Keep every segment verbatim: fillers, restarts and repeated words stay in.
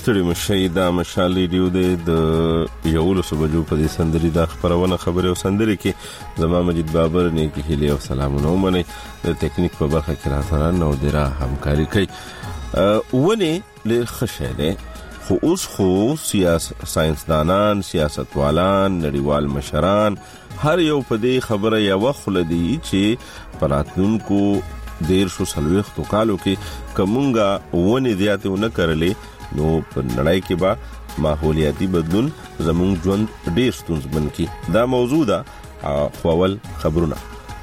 ستړي مشي دا مشال ریډیو د یولو سبجو په دې سندري دا خبرونه خبره او سندري کې زما مجید بابر نه کې هلي او سلامونه ومني د ټیکنیک په برخه کې راځره نو درا همکاري کوي ونه له خشاله خو اوس خو سیاست ساينسدانان سیاستوالان نړیوال مشران هر یو په دې خبره یو خلدي چې پراتونکو دیر شو سلويختو کالو کې کومنګا ونه زیاتونه کړلې نو په نړۍ کې با ماحولیاتي بدلون زموږ ژوند ډېر ستونزمن کی دا موضوع ده خو اول خبرونه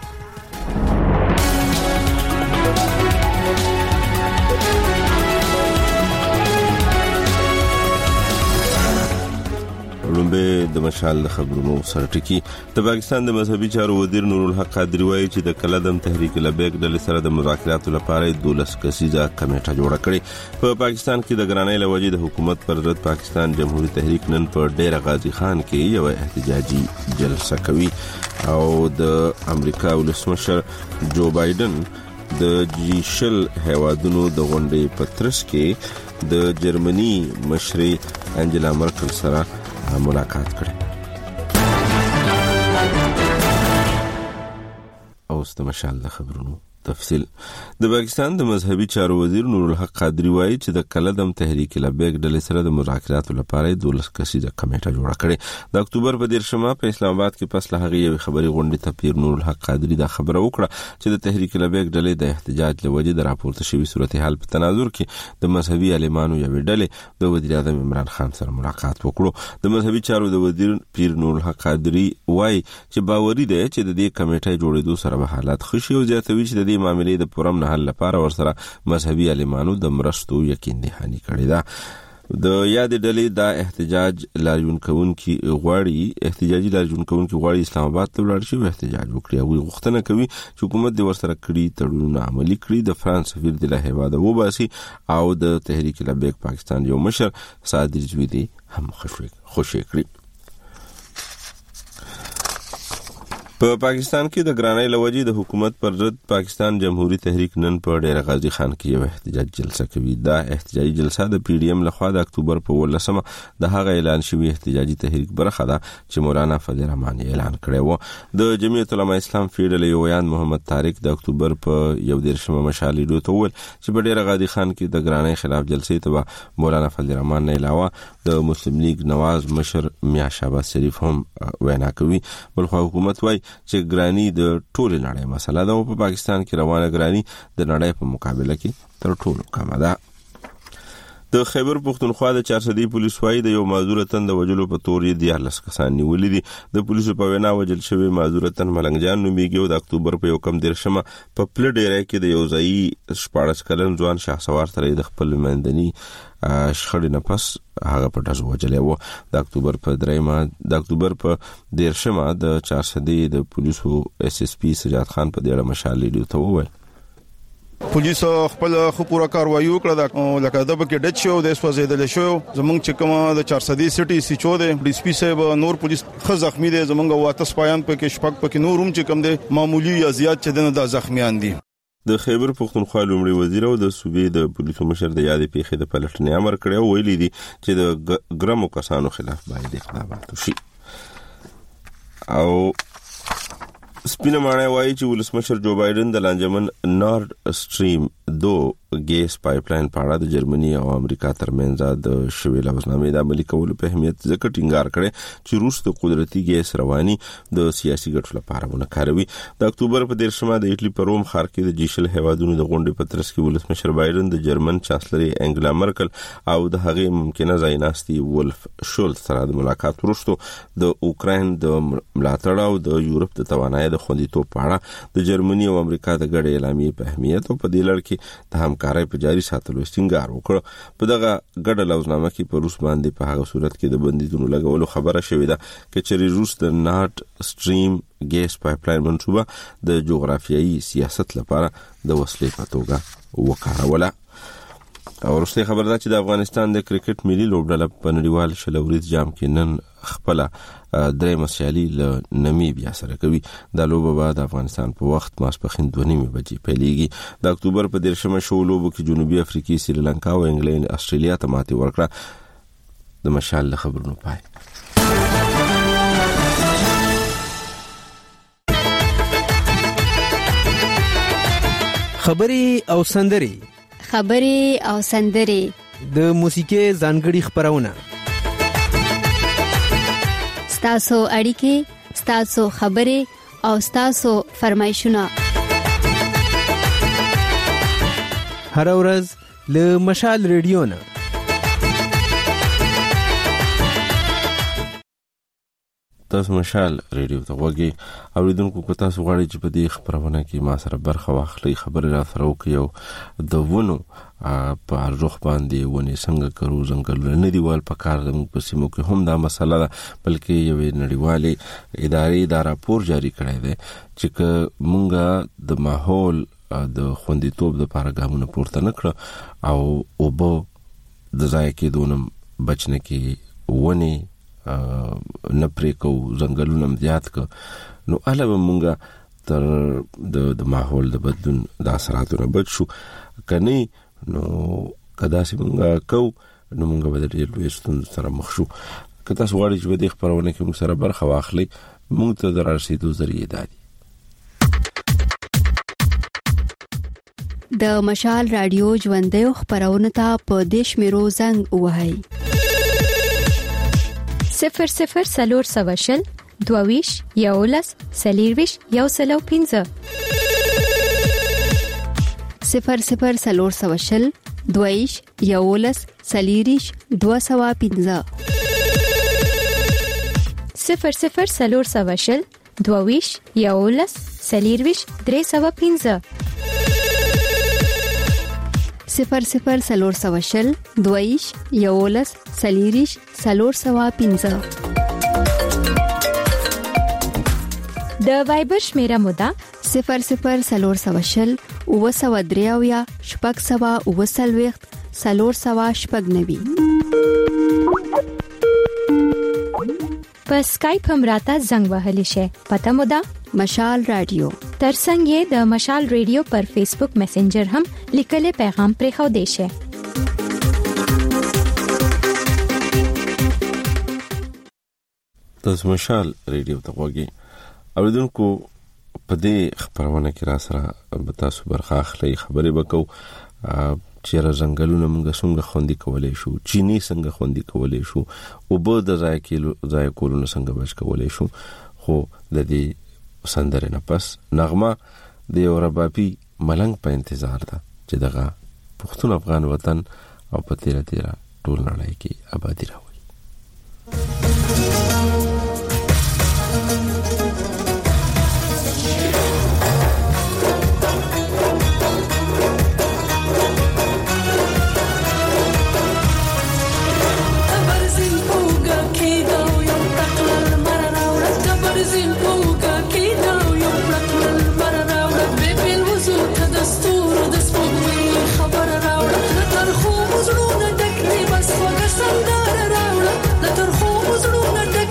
لومبه د مشال خبرونو سره ټکی د پاکستان د مذهبي چارو وزیر نور الحق قادری وایي چې د کلدم تحریک لبیک د سره د مذاکراتو لپاره دولس کسیزه کمیټه جوړه کړې په پاکستان کې د ګرانۍ لوجې د حکومت پر ضد پاکستان جمهوریت تحریک نن په ډیر غازی خان کې یو احتجاجي جلسه کوي او د امریکا ولسمشر جو بایدن د جی شل هوادونو د غونډې پترس کې د جرمني مشري انجلا مرکل سره ملاقات کړي او ست مشال خبرونو تفصیل د پاکستان د مذهبي چارو وزیر نور الحق قادری وایي چې د کلدم تحریک لبیک د سره د مذاکراتو لپاره دولس کسیزه کمیټه جوړه کړې د اکتوبر په دیرشمه په اسلام آباد کې پس له هغه یو خبري غونډې ته پیر نور الحق قادری دا خبره وکړه چې د تحریک لبیک د د احتجاج لوجې د راپورته شوی صورتحال په تناظر کې د مذهبي عالمانو یو ډلې د وزیر اعظم عمران خان سره ملاقات وکړو د مذهبي چارو د وزیر پیر نور الحق قادری وایي چې باوري دی چې د دې کمیټې جوړېدو سره به حالات خوشي او زیاتوي چې د دې معاملې د پرم نه حل لپاره ورسره مذهبي عالمانو د مرستو یقین دهاني کړی دا د یاد ډلې دا احتجاج لاریون کون کی غواړي احتجاجي لاریون کون کی غواړي اسلام آباد ته ولاړ شي احتجاج وکړي او غوښتنه کوي چې حکومت د ورسره کړي تړونونه عملي کړي د فرانس سفیر د له هواده وباسي او د تحریک لبیک پاکستان یو مشر صادر جویدی هم خوشی خوشی کړی په پاکستان کې د ګرانۍ لوجې د حکومت پر ضد پاکستان جمهوریت تحریک نن په ډیر غازی خان کې یو احتجاج جلسه کوي دا احتجاجي جلسه د پی ډی ایم لخوا د اکتوبر په ولسمه د هغه اعلان شوی احتجاجي تحریک برخه ده چې مولانا فضل الرحمن اعلان کړی و د جمعیت العلماء اسلام فیډل یویان محمد طارق د اکتوبر په یو دیرشمه مشالې دوی ته ول چې په ډیر غازی خان کې د ګرانۍ خلاف جلسې ته مولانا فضل الرحمن نه علاوه د مسلم لیگ نواز مشر میا شهباز شریف هم وینا کوي بلخو حکومت وایي چې ګرانی د ټول نړۍ مسله ده او په پاکستان کې روانه ګرانی د نړۍ په مقابله کې تر ټولو کم ده د خیبر پختونخوا د چارسدي پولیس وايي د یو معذور تند وجلو په تور یې د لس کسان نیولې دي د پولیسو په وینا وجل شوی معذور تند ملنګ جان نومیږي او د اکتوبر په یو کم دیرشمه په پل ډیره کې د یو ځای شپاړس کلن ځوان شهسوار سره د خپل مندني شخړې نه پس هغه په ډزو وجلې و د اکتوبر په دریمه د اکتوبر په دیرشمه د چارسدي د پولیسو اس اس پی سجاد خان په ډیره مشالې ډیو ته وویل پولیس خپل خو پورا کاروایی وکړه لکه د بکې ډچ شو د سوځیدل شو زمونږ چې کومه د چارسدي سټي سی چو ده ډي سي پي صاحب نور پولیس خ زخمی دي زمونږ واته سپایان په کې شپک په کې نورم چې کوم دي معمولی یا زیات چې دنه د زخمیان دي د خیبر پختونخوا لومړي وزیر او د صوبې د پولیسو مشر د یادې پیښې د پلټنې امر کړی او ویلي دي چې د ګرمو کسانو خلاف باید اقدامات وشي او سپینه معنی وایي چې ولسمشر جو بایدن د لانجمن نورد سټریم دو ګیس پایپلاین په اړه د جرمني او امریکا ترمنځ د شویل لوزنامې د عملي کولو په اهمیت ځکه ټینګار کړي چې روس د قدرتي ګیس رواني د سیاسي ګټو لپاره ونکاروي د اکتوبر په دیرشمه د ایټلی په روم ښار کې د جیشل هوادونو د غونډې په ترڅ کې ولسمشر بایدن د جرمن چانسلر انګلا مرکل او د هغې ممکنه ځایناستي ولف شولز سره د ملاقات وروسته د اوکراین د ملاتړ او د یورپ د توانایي د خوندیتوب په اړه د جرمني او امریکا د ګډې اعلامیې په اهمیت او په دې لړ کې د همکارۍ په جاري ساتلو ټینګار وکړ په دغه ګډه لوزنامه کې په روس باندې په هغه صورت کې د بندیزونو لګولو خبره شوې ده چې روس د نورد سټریم ګیس پایپلاین منصوبه د جغرافیایي سیاست لپاره د وسیلې په توګه وکاروله او ورسته خبر ده چې د افغانستان د کرکټ ملي لوبډله په نړیوال شلوريز جام کې نن خپل درې مسیالي له نمیبیا سره کوي. د لوبه بعد افغانستان په وخت ماسپخین دوه نیمه بجې پیلېږي. د اکتوبر په دیرشمه شو لوبو کې جنوبي افریقا سریلانکا او انګلند استرالیا ته ماتې ورکړه. د مشال خبرونو پای. خبري او سندري خبري او سندري د موسیقي ځانګړي خبرونه ستاسو اړیکې ستاسو خبري او ستاسو فرمایشونه هر ورځ له مشال ریډیو نه. تاسو مشال ریډیو ته وګورئ او لیدونکو کو تاسو غواړئ چې په دې خبرونه کې ما سره برخه واخلئ، خبرې را سره وکړئ او د ونو په رخ باندې ونې څنګه کرو، ځنګلونه نه دیوال په کار زموږ په سیمو کې هم دا مسله ده، بلکې یوې نړیوالې ادارې دا راپور جاری کړی دی چې موږ د ماحول د خوندیتوب لپاره ګامونه پورته نه کړو او اوبه د ضایع کېدو نه بچ نه کړي، ونې نه پرې کو، ځنګلونه زیات کو، نو علاوه مونږه تر د د ماحول د بدلون د اثراتو نه بچ شو. کني نو کدا سي مونږه کو نو مونږ به د ډېر لوی ستونزو سره مخ شو. کدا سو غواړي چې د خبرونه کې مونږ سره برخه واخلي، مونږ ته د رسیدو ذریعہ دادي. د مشال رادیو ژوندې خبرونه ته په دیش میرو زنګ وهاي صفر صفر سلور سواشل دوویش یولس سلیرویش یو سلو پینزه صفر صفر سلور سواشل دوویش یولس سلیریش دو سوا پینزه صفر صفر سلور سواشل دوویش یولس سلیرویش درې سوا پینزه صفر صفر سلور سواشل دویش یولس سلیریش سلور سوا پینزه. د وایبر شمیره مودا صفر صفر سلور سواشل او سوا دریاویا شپږ سوا او سلويخت سلور سوا شپږ نوي. په سکایپ هم راته زنګ وهلی شي. پته مودا مشال رادیو. ترڅنګ یې د مشال ریډیو پر فیسبوک میسنجر هم لیکلي پیغام پرې خو دی شي. تاسو مشال ریډیو ته وګورئ او لیدونکو په دې خبرونه کې را سره به تاسو برخه اخلي. خبرې وکاو چې ځنګلونه موږ څنګه خوندي کولای شو، چینی څنګه خوندي کولای شو، او به د ځای کې ځای کولونه څنګه بچ کولای شو. خو د دې سندره نه پس نغمه د یو ربابي ملنګ په انتظار ده چې دغه پښتون افغان وطن او په تیرا تیرا ټول نړۍ کې آبادی راوړي. Sandara raula, la torjo uzruna tek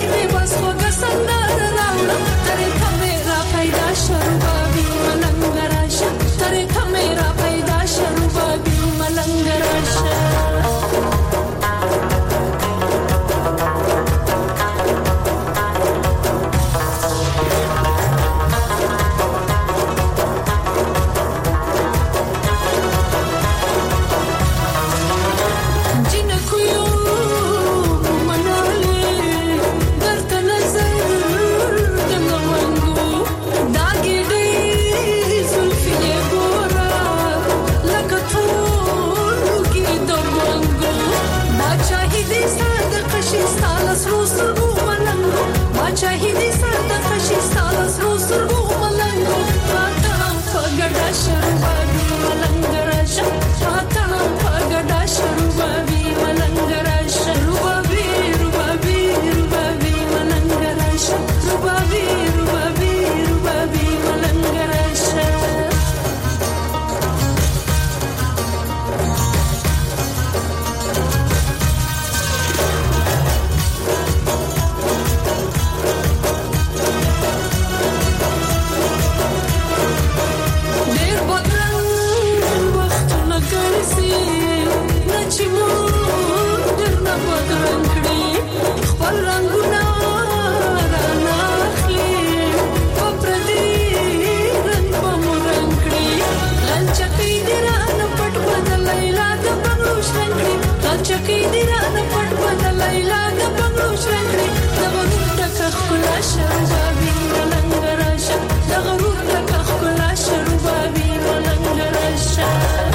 ربابي ملنګ راشه د غرور لکه ښکلا شه ربابي ملنګ راشه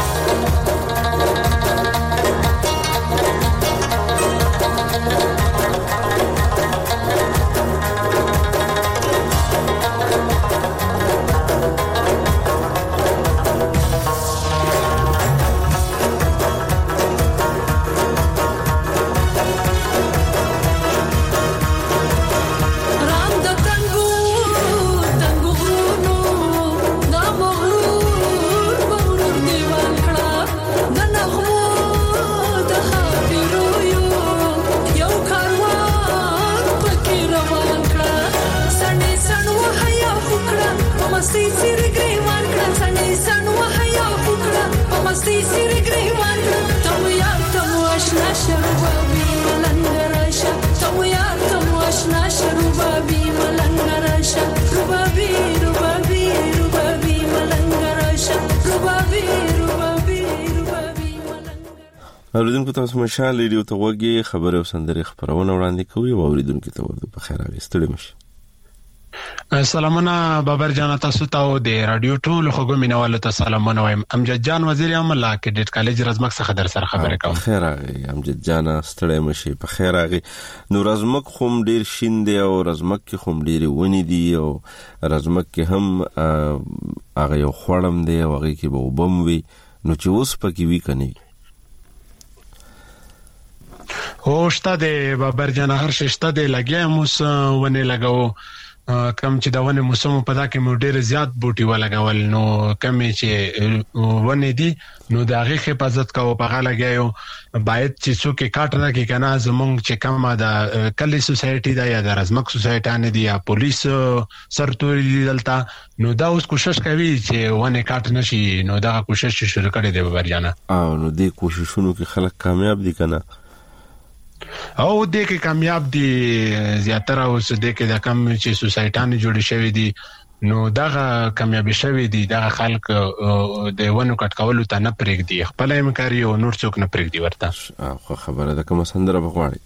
اوریدونکو تاسو مشال ریډیو ته وګورئ خبره او سندري خبرونه وړاندې کوي او اوریدونکو ته ورته په خیر راغستړي مشه. سلامونه بابر جان تاسو ته د رادیو ټول خوګو مینوالو ته سلامونه وایم. امجد جان وزیر اعظم لا کډیټ کالج رزمک څخه در سره خبرې کوم. خیر راغی امجد جان ستړی مشه په خیر راغی. نو رزمک خوم ډیر شین دی او رزمک کې خوم ډیر ونی دی او رزمک کې هم هغه یو خړم دی او هغه کې به وبم وي نو چې اوس پکې وی کني هوشته د بابر جان هر ششته د لګیا موس ونه لګاو کم چې دا ونه موسم په دا کې مو ډیر زیات بوټي ولګول نو کم چې ونه دي نو دا غي حفاظت کوو په غاله لګیو باید چې څوک کاټ نه کې کنه زمونږ چې کوم دا کلی سوسایټي دا یا د رزمک سوسایټي نه دی یا پولیس سرتوري دلته نو دا اوس کوشش کوي چې ونه کاټ نشي نو دا کوشش شروع کړي دی بابر جان او نو دې کوششونو کې خلک کامیاب دي کنه او دې کې کامیاب دي زیاتره اوس دې کې د کم چې سوسایټانه جوړې شوې دي نو دا کامیاب شوې دي دا خلک د ونو کټ کولو ته نه پرېږدي خپل امکاري او نور څوک نه پرېږدي ورته خو خبره ده کوم سندره بغواړي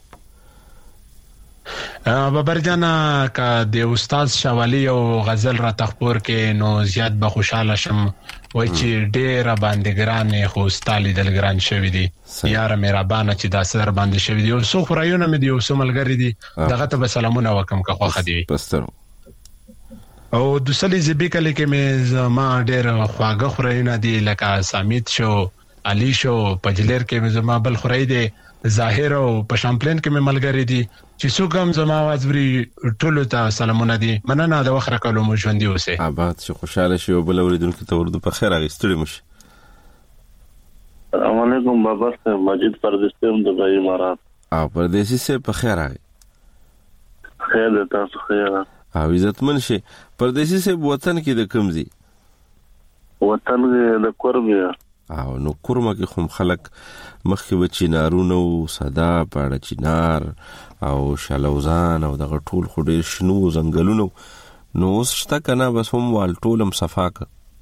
بابر جان کا د استاد شوالی او غزل را تخپور کې نو زیات به خوشاله شم وای چې ډېر باندې ګران خو استالي دل ګران شوی دی یار مهربانه چې دا سر باندې شوی دی او سو خورایونه مې دی او سملګری دی دغه ته سلامونه وکم که خو خدي پستر او دوسلی زبې کله کې مې زما ډېر خواږه خورایونه دی لکه سامیت شو علي شو پجلر کې مې زما بل خورای دی ظاهر او په شامپلین کې مې ملګری دي چې څوک هم زما وازوري ټول ته سلامونه دي مننه د وخت راکولو مو ژوندۍ اوسه آباد شي خوشاله شي او بل اوریدونکو ته ورته په خیر راغستړي مشه. السلام علیکم بابا صاحب مجید پردیسی هم د امارات او پردیسی سے په خیر راغی خیر تاسو خیر او عزتمن شي پردیسی سے وطن کې د کمزي وطن د کوربیا او نو کورما کې خو خلک مخکې و چینارونو صدا پاړه چینار او شالوزان او دغه ټول خو ډېر شنو ځنګلونو نو اوس شته کنه بس هم وال ټولم صفاک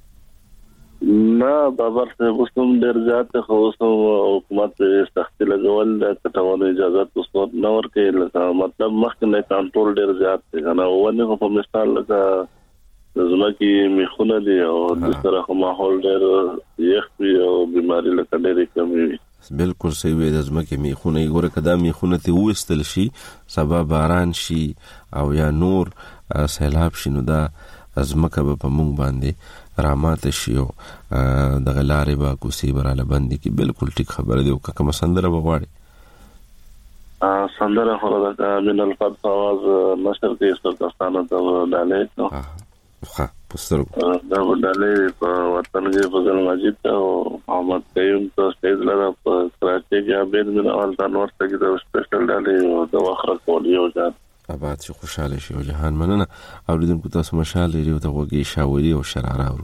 نه بابا صاحب اوس هم ډېر زیات خو اوس حکومت سختي لګول د کټوالو اجازه اوس نو ورکې لکه مطلب مخکې نه کنټرول ډېر زیات دی کنه ونه په مثال لکه زمکه میخونه دي او د سره ماحول ډېر یخ وي او بيماري لکه ډېرې کمې وي بالکل صحیح وي د زمکه میخونه ګوره کدا میخونه ته وستل شي سبا باران شي او یا نور سیلاب شي نو دا زمکه په مونږ باندې رامات شي او د غلارې با کوسي براله باندې کی بالکل ټیک خبره دی او کوم سندره بغواړي ا سندره خو دا من الفض आवाज نشر کې ستاسو ته ډالې نو ها پستر دا ډالې په وطن کې فضل مجید او محمد قیوم ته سټیج لرا په کراچي کې عبید من اول تنور ته کې د سپیشل ډالې او د واخره کولیو ځات آباد شي خوشاله شي او جهان مننه اوریدونکو تاسو مشال لري او ته وګي شاوري او شراره اورو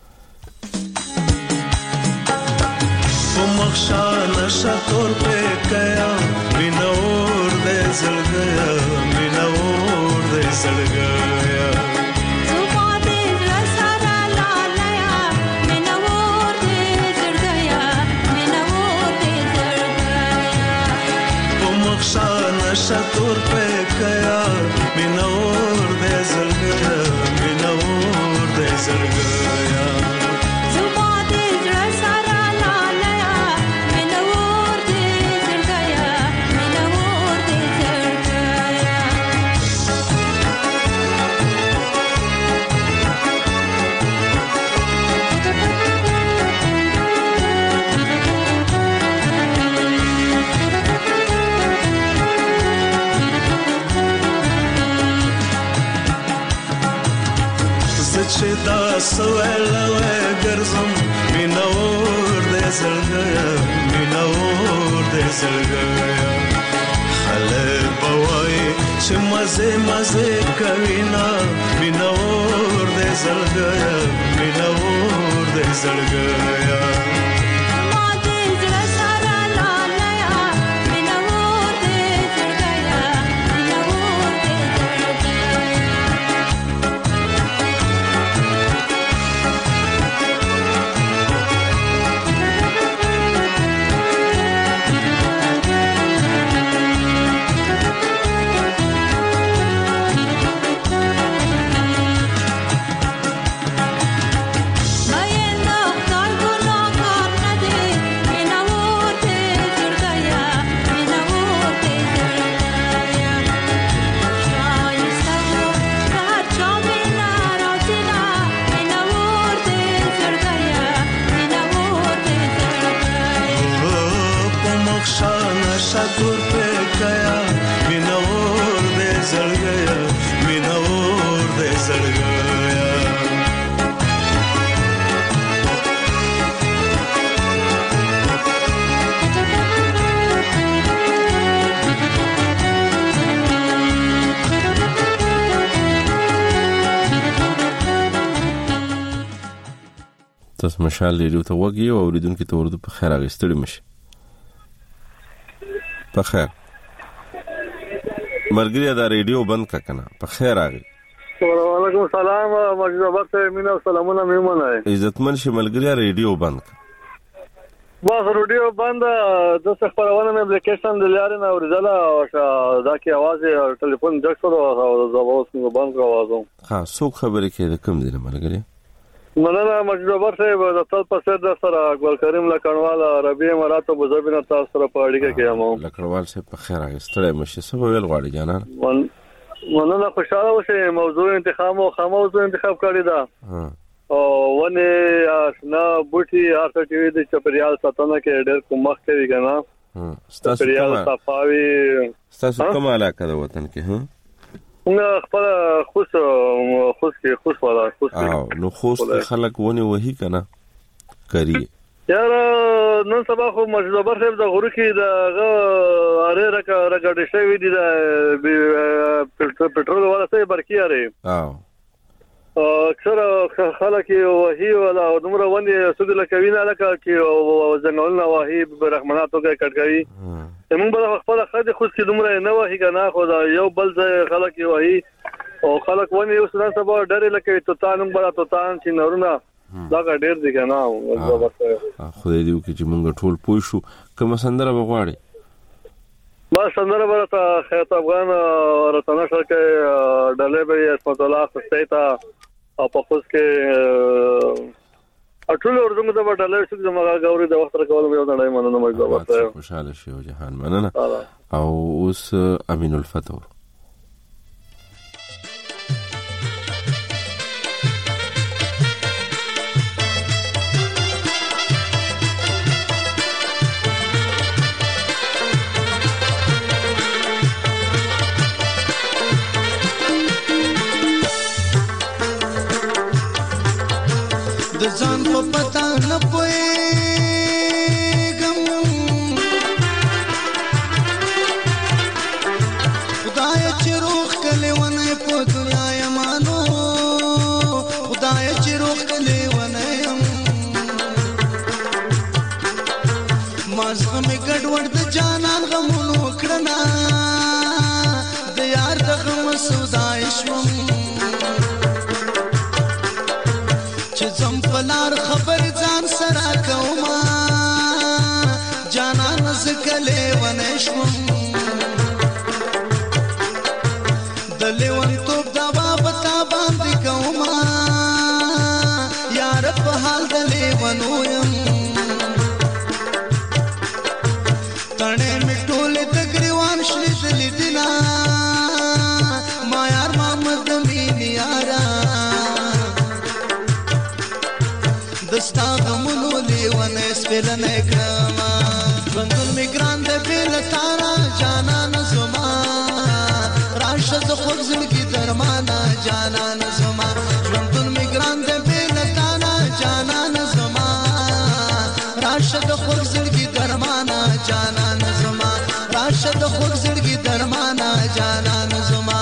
مخشانه شکر په کیا مینور دې زړګیا مینور دې زړګیا نشه تور په کیا مینور دې زړګیا مینور دې زړګیا زما دې زړه سره لالیا مینور دې زړګیا مینور دې زړګیا چې دا سوالوي ګرځم مینور دې زړګیا مینور دې زړګیا خلک بوای چې مزه مزه کوي نا مینور دې زړګیا مینور دې زړګیا شاتور په کیا مینور دې زړګیا مینور دې زړګیا تاسو مشال لري ته وګي او اوریدونکو ته ورته په خیر اغستړي مشه په خیر مرګري دا ریډیو بند کا کنه په خیر راغی وعلیکم السلام مجید آباد ته مینا سلامونه میمنه عزتمن شي ملګری ریډیو بند کا بس ریډیو بند د څه خبرونه مې اپلیکیشن د لارې نه ورزله او دا کی आवाज ټلیفون جک شو او زبوس مې بند کړو आवाज ها څوک خبرې کې د کم دي ملګری مننه مجید آباد صاحب د تل په سر د سره ګل کریم لکړوال عربي امارات ابو ظبي نه تاسو سره په اړیکه کې یم لکړوال صاحب په خیر راغستړی مشه څه ویل غواړي جانان مننه خوشاله اوسئ موضوع انتخاب او خاموزو انتخاب کړی دا او ونه اسنا بوټي هرڅه چې د چپریال ساتنه کې ډېر کومخ کوي کنه چپریال صفاوي تاسو کوم علاقه د وطن کې ها نو خپل خوش خوش کې خوش والا خوش او نو خوش خلک ونه وਹੀ کنه کری یار نن سبا خو مجذوبر صاحب د غورو کې د اره رکا رګړې شوی دي د پټرول والا څه برکی اره او اکثر خلک وਹੀ ولا عمر ونه سود لکوي نه لکه چې ځنګلونه وਹੀ برحمناتو کې کټکوي موږ به خپل خاطر خو کې دومره نه وਹੀ کنه خو دا یو بل ځای خلک وਹੀ او خلک ونه اوس نه سبا ډېر لکه ته تانم بل ته تان چې نورونه دا ډېر دي کنه خو دې دیو کې چې موږ ټول پوه شو کوم سندره بغواړي ما سندره ورته خیاط افغان راتنه شکه ډلې به اسمت الله سستیتا او په خوش کې اټول ورته د ډلې څخه د مغا غوري د وخت راکول یو ډلې مننه مې زبرته خوشاله شو جهان مننه او اوس امین الفتور د ځان په پتا نه پوهېږم خدای چې روح کلی ونی په دنیا یمانو خدای چې روح کلی ونی یم ما زغمې ګډوډ د جانان غمونو کړنه د یار د غم سودای شوم چې زم پلار خبر ځان سره کوم دستا غمونو لیونه سپلنه کړما ژوندون می ګران د بیل تارا جانان زما راشه د خوږ زړګي درمانا جانان زما ژوندون می ګران د بیل تارا جانان زما راشه د خوږ زړګي درمانا جانان زما راشه د خوږ زړګي درمانا جانان زما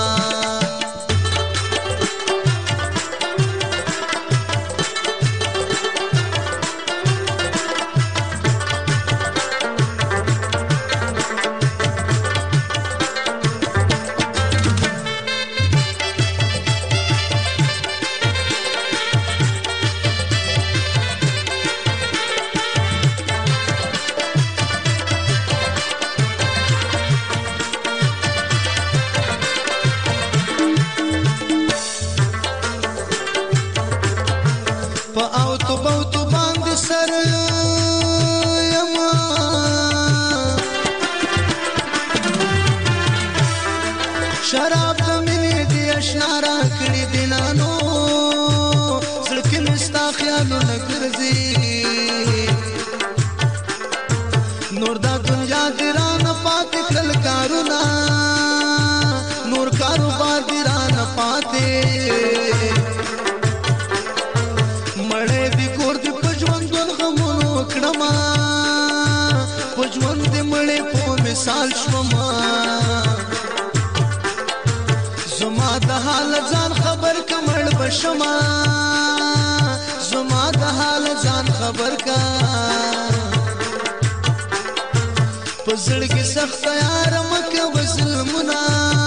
شراب د مینې دی اشنا را کړي دینانو زړه کې مستا خیالونه ګرځي نور دا دنیا دی رانه پاتې کړل کارونه نور کاروبار دی رانه پاتې مړې دی کور دی په ژوندون غمونو کړما په ژوند دی مړې په مثال شوما زما د حال ځان خبر کمړ بشما زما د حال ځان خبر کا پزړ کې سخت یار مکه وسلمنا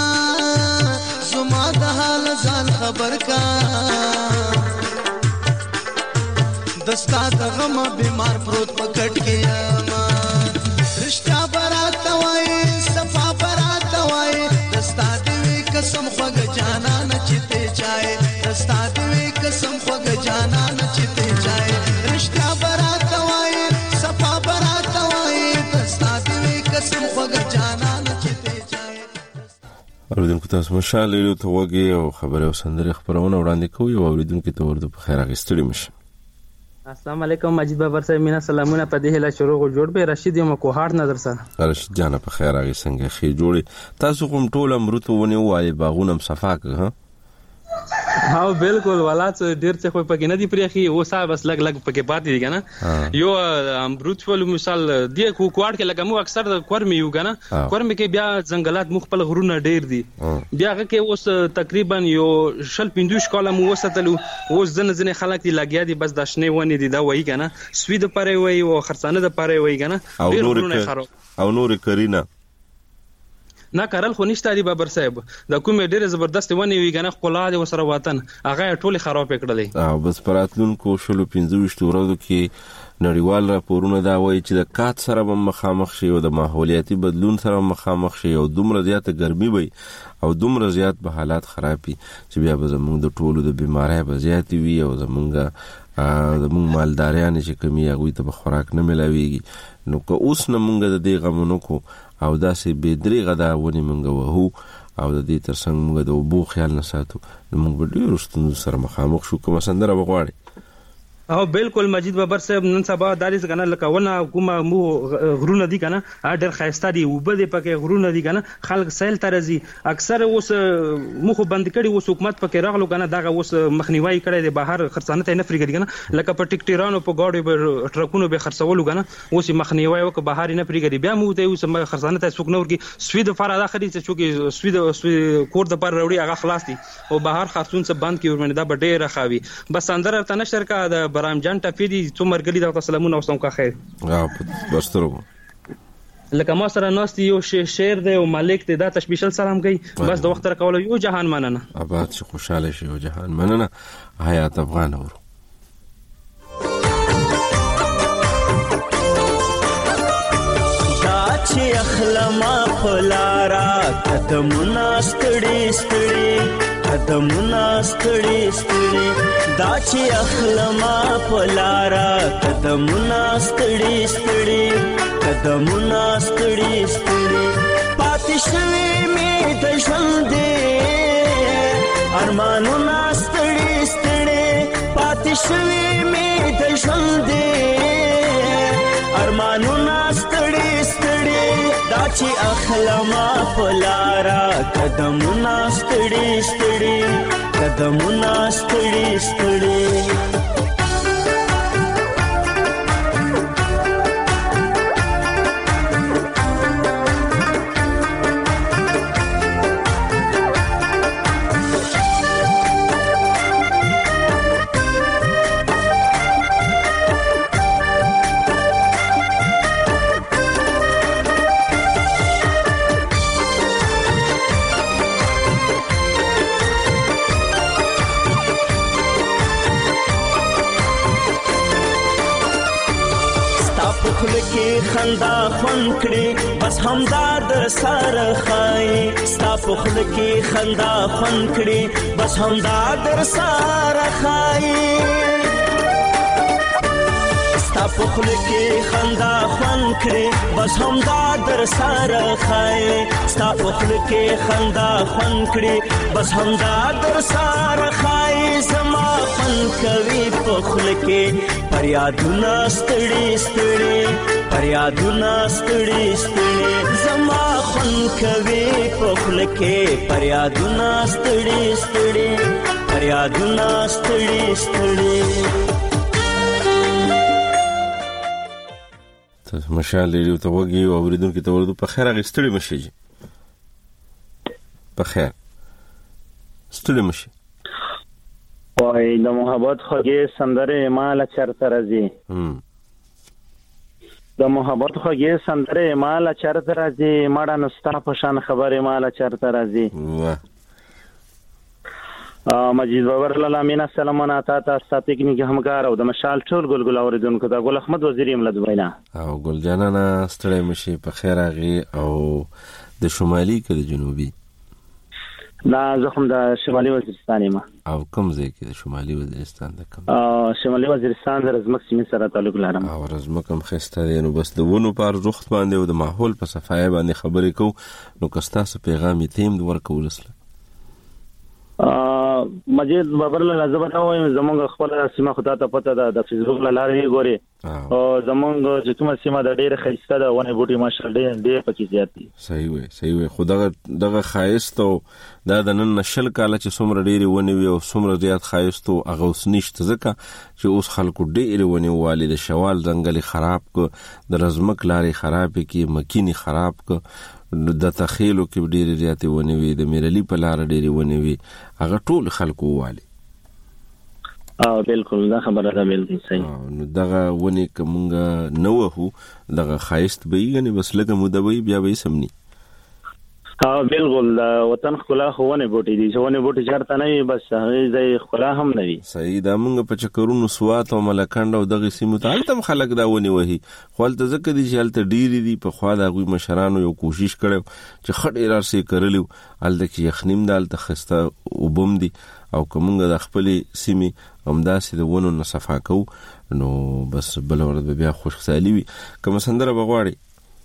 زما د حال ځان خبر کا دستا د غم بیمار پروت پکټ کې ما رشتہ برات وای صفا برات وای دستا قسم خوږ جانا نچته چای رستا دې قسم خوږ جانا نچته چای رشتہ برات وای صفا برات وای رستا دې قسم خوږ جانا نچته چای اوریدونکو تاسو مشال له توګه او خبره او سندره خبرونه وړاندې کوي او اوریدونکو ته ورته په خیر اغستړي مشه. السلام علیکم مجید بابر صاحب مینا سلامونه په دې هله شروع جوړ به رشید یم کوهار نظر سره رشید جان په خیر اغه څنګه خې جوړي تاسو کوم ټول امرته ونه وای باغونه صفا که ها ها بالکل ولات ډیر څه خو پکې نه دی پرېخي او صاحب بس لګ لګ پکې پاتې دي کنه یو امروت ول مثال دی کو کوړ کې لګمو اکثر کورمي یو کنه کورمي کې بیا ځنګلات مخبل غرونه ډیر دي بیا کې اوس تقریبا یو شل پندوش کالم وساتلو اوس ځنه ځنه خلک دي لګیا دي بس د شنه ونی دي دا وای کنه سوي د پاره وای او خرڅانه د پاره وای کنه ډیر غرونه خراب او نور کرینا نه کارل خو نشته دی بابر صاحب د کومې ډېر زبردست ونی وی کنه خپل د وسره وطن هغه ټوله خراب کړلې او بس پراتلونکو شلو پنځه ورځو کې نړیوال راپورونه دا وایي چې د کات سره مخامخ شي او د ماحولیاتي بدلون سره مخامخ شي او دومره زیاته ګرمي وي او دومره زیات به حالات خرابي چې بیا به زموږ د ټولو د بیماری به زیاتې وي او زموږ زموږ مالداریان چې کمی هغوی ته به خوراک نه ملاویږي نو که اوس نه موږ د دې غمونو کو او داسې بې درېغه دا ونې موږ وهو او د دې تر څنګ موږ د اوبو خیال نه ساتو نو موږ به ډېرو ستونزو سره مخامخ شو. کومه سندره به غواړې؟ او بالکل مجید بابر صاحب نن سبا دالیس کنه لکه ونه کومه مو غرونه دي کنه ډېر خایسته دي او بده پکې غرونه دي کنه خلک سیل ترزي اکثر اوس مخ بند کړي اوس حکومت پکې راغلو کنه دغه اوس مخنیوي کړي د بهر خرڅانه ته نه فری کړي کنه لکه په ټیکټیرانو په گاډي په ټرکونو به خرڅولو کنه اوس مخنیوي وک بهر نه فری کړي بیا مو ته اوس خرڅانه ته څوک نور کې سوي د فار اخري چې څوک سوي د کور د پر وروړي هغه خلاص دي او بهر خرڅون څخه بند کی ورمنه دا ډېر راخوي بس اندر ته نشر کا د برام جان ټپی دي څومره ګلی دا سلامونه اوسم کا خیر اه بسترو لکه ما سره ناست یو شعر دی او مالک دی دا تشبیشل سلام کوي بس د وخت راکول یو جهان مننه آباد شي خوشاله شي یو جهان مننه حیات افغان اور چې اخلما پلارا قدمونه ستړي ستړي قدمونه ستړي ستړي دا چې اخلما پلارا قدمونه ستړي ستړي قدمونه ستړي ستړي پاتې شوي مې د ژوندې ارمانونه ستړي ستړي پاتې شوي مې د ژوند دی ارمانونه ستړي ستړي دا چې اخلما په لاره قدمونه ستړي ستړي قدمونه ستړي ستړي خندا خوند کړي بس همدا در سره خای ستا په خوله کې خندا خوند کړي بس همدا در سره خای ستا په خوله کې خندا خوند کړي بس همدا در سره خای ستا په خوله کې خندا خوند کړي بس همدا در سره خای زما خوند کوي په خوله کې فریادونه ستړي ستړي فریادونه ستړي ستړي زما خوند کوي په خوله کې فریادونه ستړي ستړي فریادونه ستړي ستړي ته مشال لري ته وګي او اوریدونکو ته ورته په خیر هغه ستړي مشي په خیر ستړي مشي وای د محبت خوږې سندره مال چرته راځي هم د محبت خوږې سندره مال چرته راځي ماړه نستا په شان خبره مال چرته راځي واه مجید باور لاله امین السلام علیکم تاسو تکنیکی همکار او د مشال ټول ګلګل اوریدونکو ته ګل احمد وزیر املت وینا او ګل جانانا ستړی مشي په خیر اغي او د شمالي کې د جنوبي لا زخم د شمالي وزیرستان ما او کوم ځای کې د شمالي وزیرستان د کوم ا شمالي وزیرستان د رزمک سیمه سره تعلق لرم او رزمک هم خسته دی نو بس د ونو پر رخت باندې او د ماحول په صفای باندې خبرې کو نو کستاسو پیغام یې تیم ورکول اسله ا مجید بابر له زبر او زمونږ خپل سیمه خدای ته پته ده د فیسبوک لارې ګوري او زمونږ چې کومه سیمه د ډېر خسته ده ونه بوټي ماشال ډېر ډېر پکې زیات دي صحیح وي صحیح وي خدای دغه خایستو دا د نن نشل کاله چې څومره ډېری ونی وي او څومره زیات خایستو هغه اوس نشته ځکه چې اوس خلکو ډېری ونی والي د شوال ځنګلي خراب کو د رزمک لارې خراب کی مکینی خراب کو د تخیلو کې ډېری زیات ونی وي د میرلی په لار ډېری ونی وي هغه ټول خلکو والي او بالکل دا خبره ده بالکل صحیح نو دغه ونی کومګه نو وو دغه خایست به یې بس لګه مو د وی بیا به سمني ها بالکل وطن خلا خوونه بوټي دي ځونه بوټي چارته نه بس زي خلا هم نه وي صحیح دا موږ په چکرونو سوات او ملکند او دغه سیمو ته تم خلک دا ونی وهي خپل ته ځکه دي چې حالت ډيري دي په خوا دا غوي مشرانو یو کوشش کړو چې خډ ارسي کړلو ال د کې یخنیم دال ته خسته وبم دي او کومګه د خپل سیمي همداسې د ونو نه صفا کو نو بس بل ورځ بیا خوشحالي وي کوم سندره بغواړي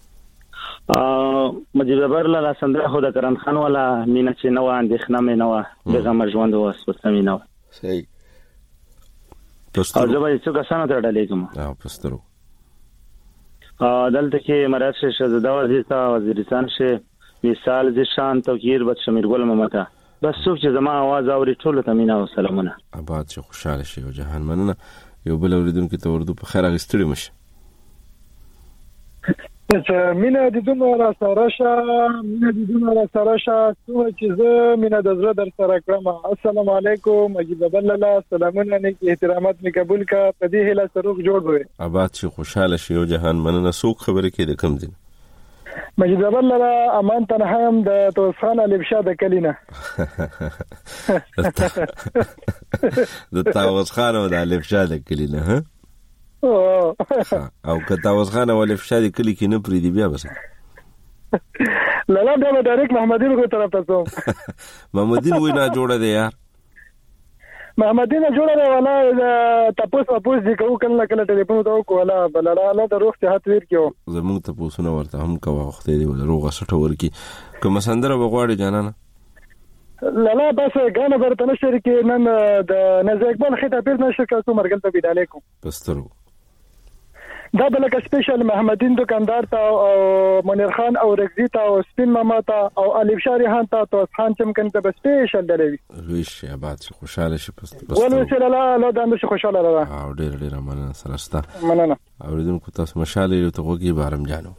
ا مجید برلا سندره خو د کرن خان ولا مینا چې نو اندېخنه مې نو دغه مرجوند واس پسمې نو صحیح پسترو او زبې څو کسانو ته ډالې کوم ا پسترو ا دلته کې مراد شه شهزاده وزیرتا وزیرستان شه مثال ز شان توکیر بد شمیر ګل ممتا بس څوک چې زما आवाज اوري ټول ته مینا او سلامونه آباد شه خوشاله شي او جهان مننه یو بل اوریدونکو ته ورته په خیر غستړي مشه چې مینا د دنیا را سره شه مینا د دنیا را سره شه څو چې زه مینا د زړه در سره کړم السلام علیکم مجید بللا سلامونه نیک احترامات می قبول کا په دې هله سروغ جوړ وي آباد شي خوشاله شي او جهان مننه سوق خبره کې د کم دین مجید بللا امان تنهم د توسخان الفشا د کلینه د توسخان د الفشا د کلینه ها او که توسخان او الفشا د کلی کې نه پری دی بیا بس لاله دا ډایرک محمدین کو طرف ته ته محمدین وینا جوړه دی یار محمدین جوړه دی ولا تاسو تاسو دې کو کله کله ټلیفون ته کو ولا بلړه د روغ صحت ویر کیو زموږ ته پوسونه ورته هم کا وخت دی روغه سټ ورکی کوم سندره بغواړي جانانه لالا بس غانه برته نشر کې نن د نزیک بل خطه پیر نشر کې مرګل ته بيد علیکم پسترو دا بلک سپیشل محمدین دکاندار ته او منیر خان او رگزی ته او سپین ماما ته او الف شاریحان ته تو خان چمکن ته سپیشل دلوي ویش آباد شي خوشاله شي پسترو ولې لالا لا د اندشه خوشاله را او ډیر ډیر مننه سرستا مننه اوریدونکو تاسو مشاله ته وګي بارم جانو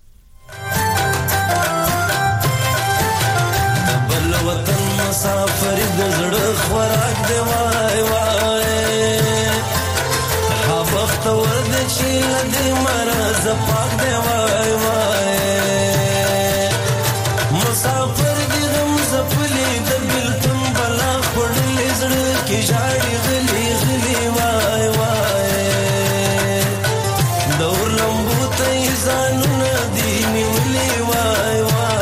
بل وطن مسافر د زړه خوراک دی وای وای ها وخت ورد چې لدی مرز پاک دی وای وای مسافر دی غم زپلی د بلتم بلا خړلې زړه کې جاړي غلي غلي وای وای دور لمبو ته ځانونه دی نیولې وای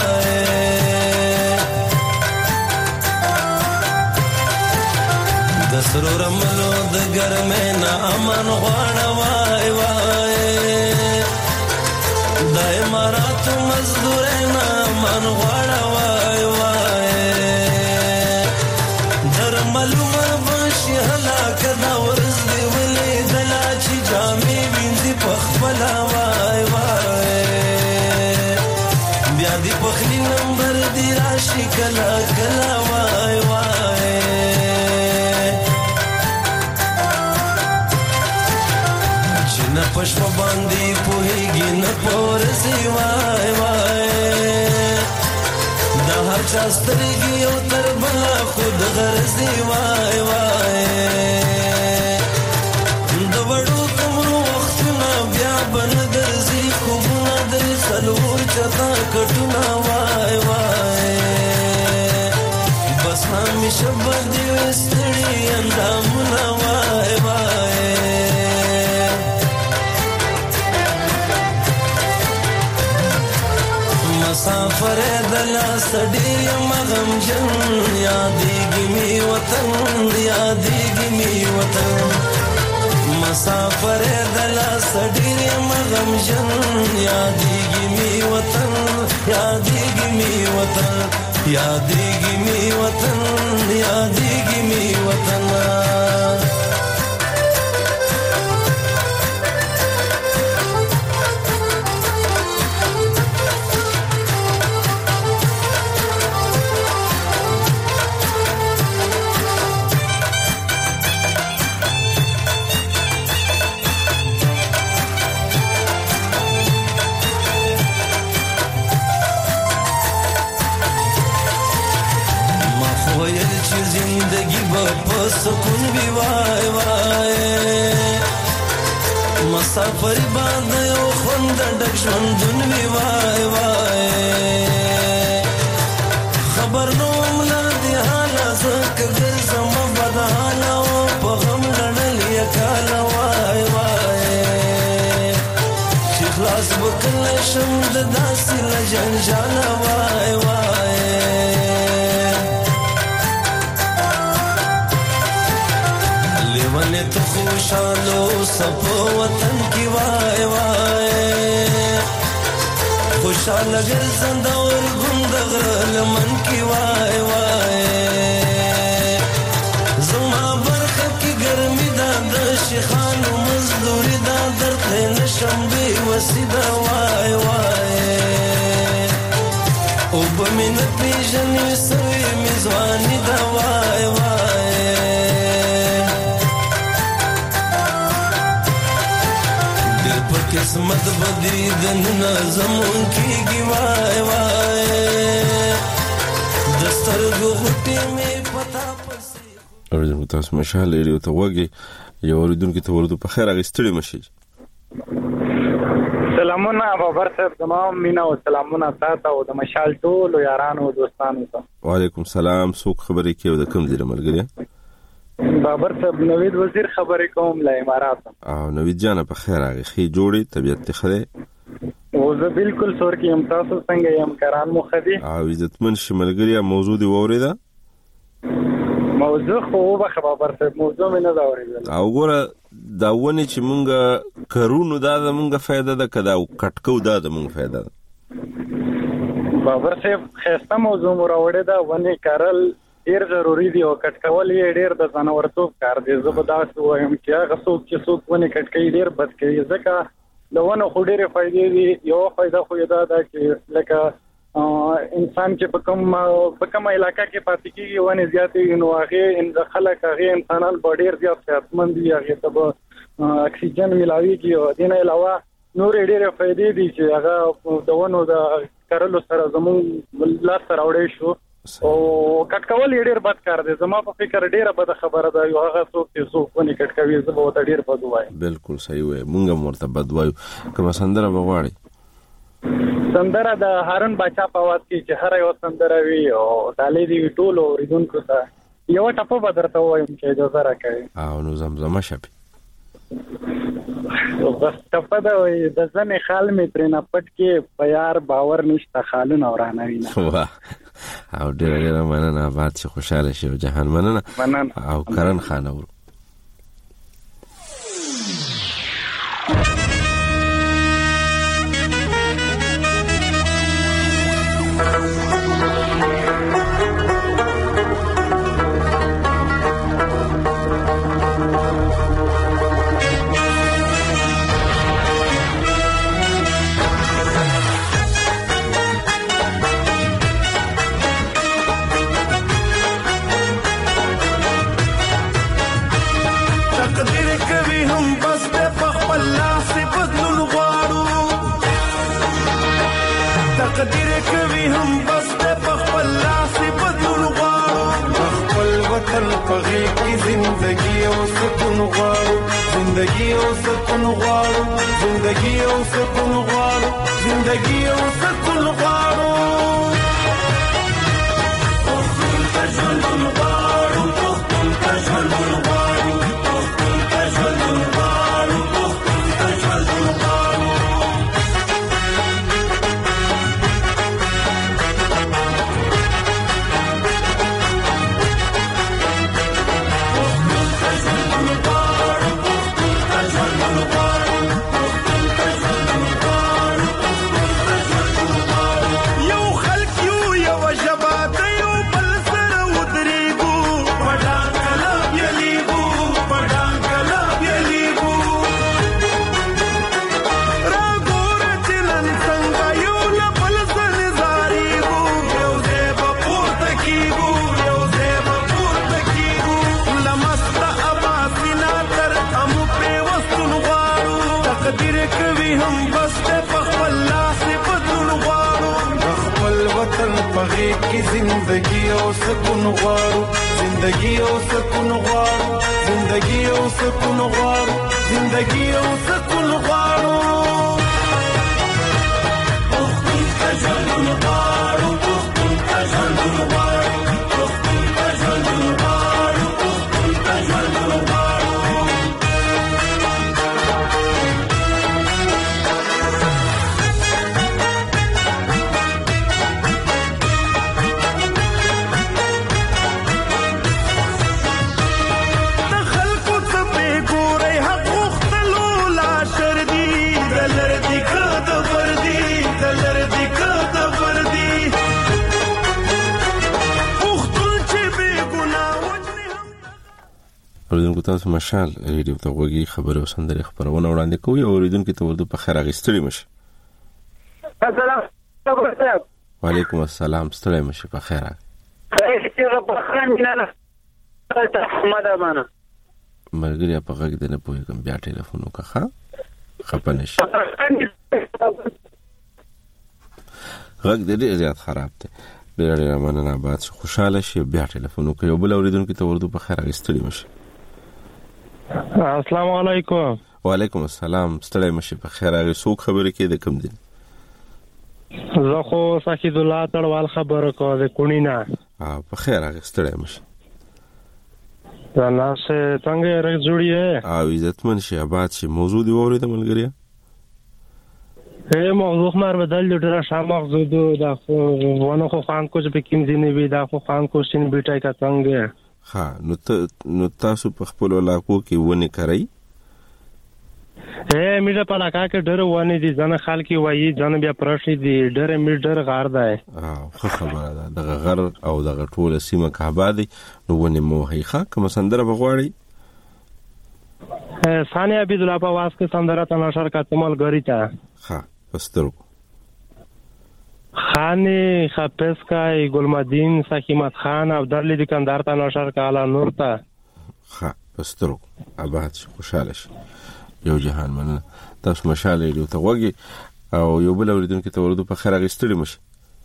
سرو رملو د ګرمه نه امن غواړه وای وای دای مرات مزدور نه امن غواړه وای وای در ملومه بشي هلاک دا ورځ دی ولې دلا چې جامې وینځي پخپلا وای وای بیا دی پخلی نمبر دی راشي کلا کلا وای وای نه پښپ باندې پوهیږي نه پورسي وای وای دا هر چا سترګي او تر بل خود غرضي وای وای د وړو کوم وختونه بیا بن درځي خوبونه در سلور چتا کټونه وای وای بس همیشه باندې وستړي اندامونه وای وای مسافر دلا سړی مغم جن یادېږي می وطن یادېږي می وطن مسافر دلا سړی مغم جن یادېږي می وطن یادېږي می وطن یادېږي می وطن یادېږي می وطن زندگی با پسکون بی وای وای مسافر باندې او خوند ډک ژوندون بی وای وای خبر نو مل دی حالا زکه ګرځم بدحاله او په غم لړل یکال وای وای چې خلاص وکړل شم د داسې لجنجال وای وای ونه تو خوشالو سپو وطن کی وای وای خوشاله ګرځند اور ګوندغه لمن کی وای وای زما برخه کی ګرمي دا د شيخانو مزدوري دا درته نشم بي وسیدا وای وای او بمنه پیژنې سوي میزواني دا وای وای قسمت بدی دن زمون کیږي وای وای دستر غوټي می پتا پسې اوریدونکو تاسو مشاله لري ته وګي یو اوریدونکو ته ورته په خیر غستړي مشي سلامونه بابر صاحب تمام مینا او سلامونه تاسو او د مشال ټول یارانو او دوستانو ته وعلیکم سلام څوک خبرې کوي د کوم ځای ملګری بابر صاحب نوید وزیر خبرې کوم له امارات او نوید جان په خیر راغی خې جوړي طبيعت خره او زه بالکل سور کې هم تاسو څنګه یم کران مو خدي او عزتمن شملګری موضوع دی وریدا موضوع خو به خبر صاحب موضوع مې نه دا وریدل او ګوره دا ونی چې مونږه کرونو دا د مونږه فائدہ ده کدا او کټکو دا د مونږه فائدہ ده بابر صاحب خسته موضوع مو راوړی دا ونی کارل ډیر ضروری دی او کټ کول یې ډیر د ځانورتوب کار دی. زه به دا وایم چې هغه څوک چې څوک ونې کټ کوي ډیر بد کوي، ځکه د ونو خو ډیرې فایدې دي. یو فایده خو دا ده چې لکه انسان چې په کوم په کومه علاقه کې پاتې کېږي ونې زیاتې وي نو هغې ان خلک هغې انسانان به ډیر زیات صحتمند وي، هغې ته به اکسیجن ملاویږي. او دې نه علاوه نورې ډیرې فایدې دي چې هغه د ونو د کرلو سره زموږ لاسته راوړی شو. او کټ کول یې ډیر بد کار دی. زما په فکر ډیره بده خبره ده. یو هغه څوک چې څوک ونې کټ کوي زه به ورته ډیر بد وایم. بالکل صحیح وایي، موږ هم ورته بد وایو. کومه سندره به غواړئ؟ سندره د هارون باچا په آواز کې چې هر یو سندره وي او ډالۍ دي وي ټولو اوریدونکو ته. یوه ټپه به درته ووایم چې اجازه راکوي. او نو زمزمه شپې بس ټپه ده وایي د زنې خال مې ترېنه پټ کې په یار باور نشته خالونه ورانه وینه. واه او ډیره ډیره مننه، آباد شي، خوشحاله شي او جهان. مننه. مننه. او کرن خان اورو. تقدیر کوي هم بس په خپل لاس بدلون غواړو، خپل وطن په غېږ کې زندګي او سکون غواړو، زندګي او سکون غواړو، زندګي او سکون غواړو، زندګي او سکون غواړو. پښتون ته ژوندون غواړو، پښتون ته ژوندون غواړو، پښتون ته ژوندون غواړو، پښتون ته ژوندون غواړو. زندگی او سکون غواړو، زندگی او سکون غواړو، زندگی او سکون غواړو، زندگی او سکون غواړو. پښتون ته ژوندون غواړو، پښتون ته ژوندون غواړو، پښتون ته ژوندون غواړو، پښتون ته ژوندون غواړو. اوریدونکو تاسو مشال ریډیو ته غوږی خبره او سندره خبرونه وړاندې کوي او اوریدونکو ته ورته په خیر اغستړي مشه. السلام علیکم. وعلیکم السلام، ستړي مشه په خیر. خیر چې په خان نه ته احمد امانه مرګریا په غږ دې نه پوهیږم، بیا ټلیفون وکړه خپنش. غږ دې زیات خراب دی. ډېر ډېر مننه، آباد شي، خوشاله شي، بیا ټلیفون وکړه. یو بل اوریدونکو ته ورته په خیر اغستړي مشه. السلام علیکم. وعلیکم السلام، ستړي مشه په خیر. هغه څوک خبرې کې د کم دي؟ زه خو سخید الله تړوال خبره کوم د کونینا. اه په خیر هغه ستړي مشه. دا ناس څنګه راځي جوړیه؟ او عزتمن شي، آباد شي. موضوع دی ووري د ملګریا. اے موضوع مار بدل ډېر شامخ زودو دا خو ونه خو خان کوچ په کیم ځینې وی دا خو خان کوچ نه بیٹای کا څنګه. ها نو ته نو تاسو په خپل علاقو کې ونه کوي؟ اے میډه په علاقه کې ډېر ونه دي ځنه خلک وایي ځنه بیا پرشي دي ډېر میډ ډېر غار دی او خو خبره ده دغه غر او دغه ټوله سیمه کعبه دي نو ونه مو هيخه کوم سندره بغواړي ثانیه عبد الله په واس کې سندره تناشر کا تمل غری تا ها پسترو خانه خپس کای ګلمدین سکیمت خان او درلی دکاندار تناشر کا اعلی نور تا ها پسترو ابات خوشاله شي یو جهان مننه تاسو مشاله یو ته وګي او یو بل اوریدونکو ته ورته په خیر غستړي مشه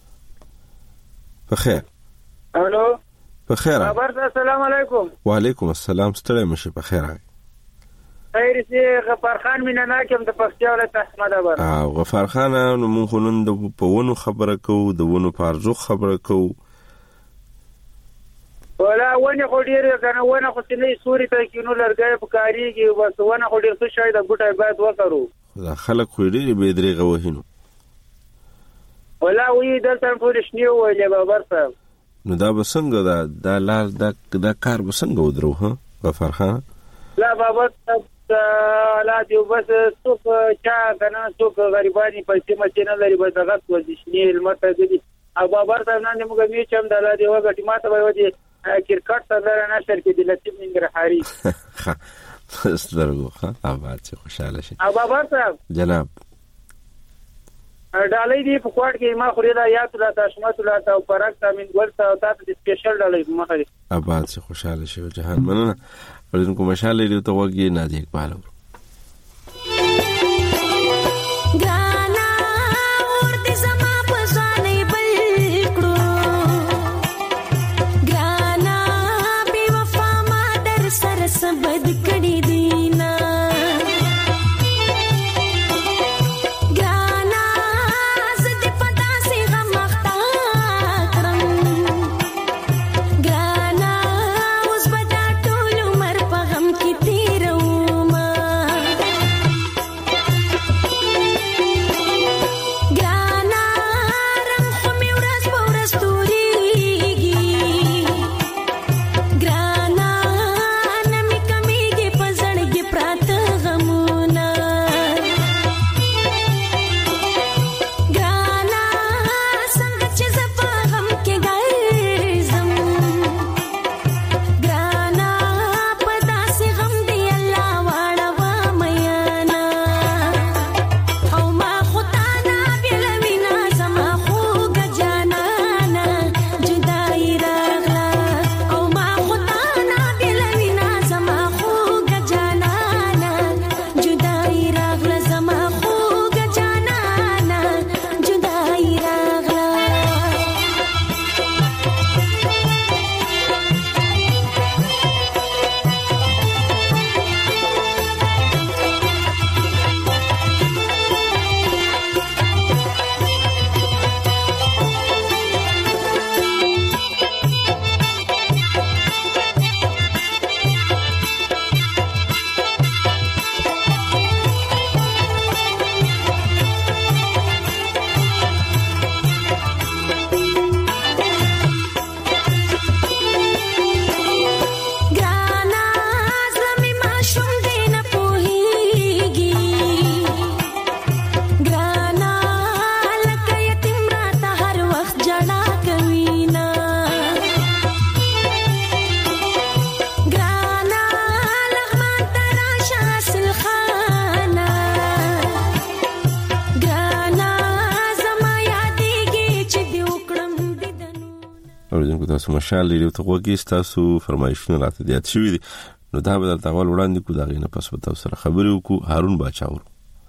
په خیر الو په خیر خبر السلام علیکم وعلیکم السلام ستړي مشه په خیر خیر سي غفار خان مینا ناکم د پښتیا ولایت احمد آباد او غفار خان نو مونږ نن د پونو خبره کوو د ونو پارزو خبره کوو ولا ونه خو ډیر کنه ونه خو سنې سوري ته کینو لرګي په کاریږي بس ونه خو ډیر څه شاید ګټه باید وکړو دا خلک خو ډیر به درېغه وهینو ولا وی دلته ټول شنیو ویلې بابر صاحب نو دا بسنګ دا دا لار دا دا کار بسنګ ودرو ها غفار خان لا بابا لا دیو بس څوک چا کنه څوک غریبانی پیسې مچنه لري به دغه وځي المته دي او بابا صاحب نن موږ می چم د لا دیو غټی ماته وای ودی کرکټ سره نشر کې د لطیف ننګرهاري سترګو ها آباد چې خوشاله شي او بابا صاحب جناب ډالۍ دی په کوټ کې ما خوري دا یاد لا تاسمت لا تا پرک تامین ورته او تاسو د سپیشل ډالۍ مخه آباد چې خوشاله شي جهان مننه ورته مشاله دی ته وګي نه دی اقبال बद कड़ी दीना गाना सद पता से गम अख्तारम गाना उस बता टोल उमर पगम की तेरमा गाना रंग में उरस उरस तूरीगी गाना تاسو مشال لري ته وګی تاسو فرمایشونه راته دیات شوې دي نو دا به تاسو وړاندې کو دا غینه پس تاسو سره خبرې وکړو هارون باچاور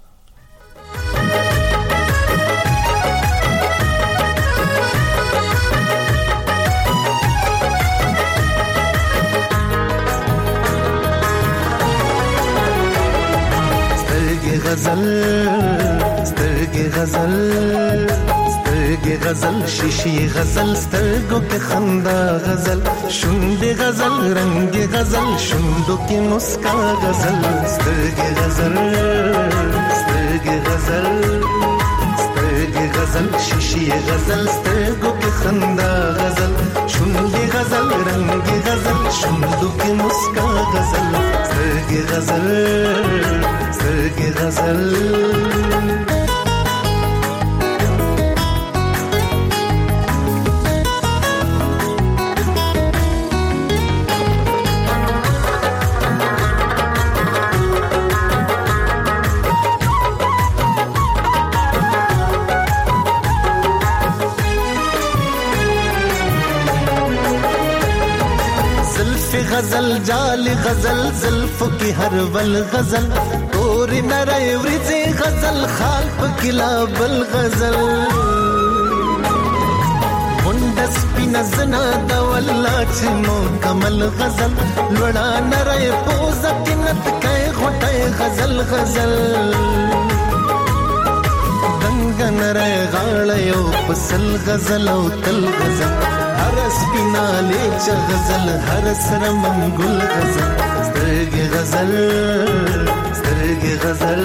سترګې غزل سترګې غزل سترګې غزل شیشې غزل سترګو کې خندا غزل شونډې غزل رنگ غزل شونډو کې مسکا غزل سترګې غزل سترګې غزل سترګې غزل شیشې غزل سترګو کې خندا غزل شونډې غزل رنګ غزل شونډو کې مسکا غزل سترګې غزل سترګې غزل غزل جال غزل زلف کی ہر ول غزل اور نرے ورځ غزل خال پکلا بل غزل وندس پینزنا د ولا چمو کمل غزل لوڑا نرے پوز کینت کای غټه غزل غزل دنګ نرے غاړ یو پسل غزل او تل غزل هر سپینا لیچ غزل هر سر منگل غزل سترګې غزل سترګې غزل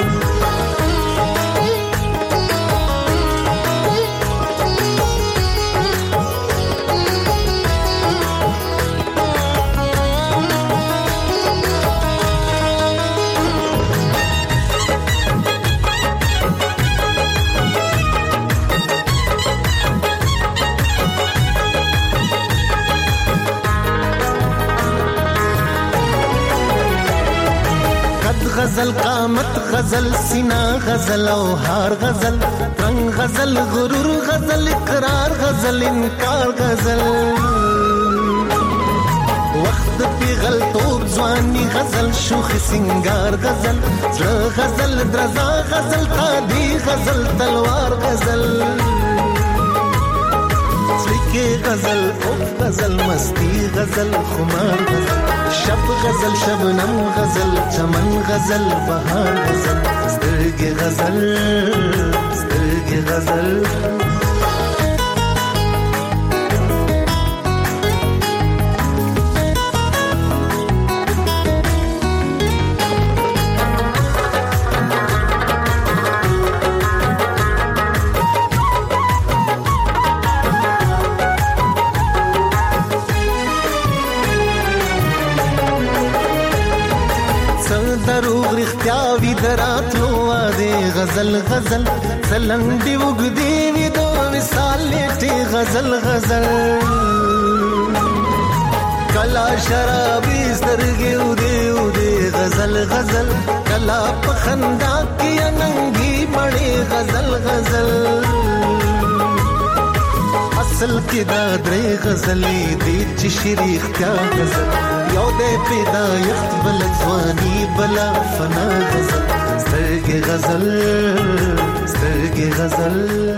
غزل قامت غزل سینا غزل او هار غزل رنگ غزل غرور غزل اقرار غزل انکار غزل وقت پی غلطوب ځواني غزل شوخ سنگار غزل زړه غزل درزا غزل قادي غزل تلوار غزل سلیکه غزل او غزل مستی غزل خمار غزل شب غزل شبنم غزل چمن غزل بهار غزل سترګې غزل سترګې غزل دروغ رښتیا وي دراتلو واده غزل غزل سلنډي وګدي وي دو مثال لټي غزل غزل کلا شرابي سترګې ودي ودي غزل غزل کلا پخندا کې ننګي مړې غزل غزل اصل کې دا درې غزلې دي چې شریخ کیا غزل یو دې پیدا یخت بل ځواني بلا فنا غزل سترګې غزل سترګې غزل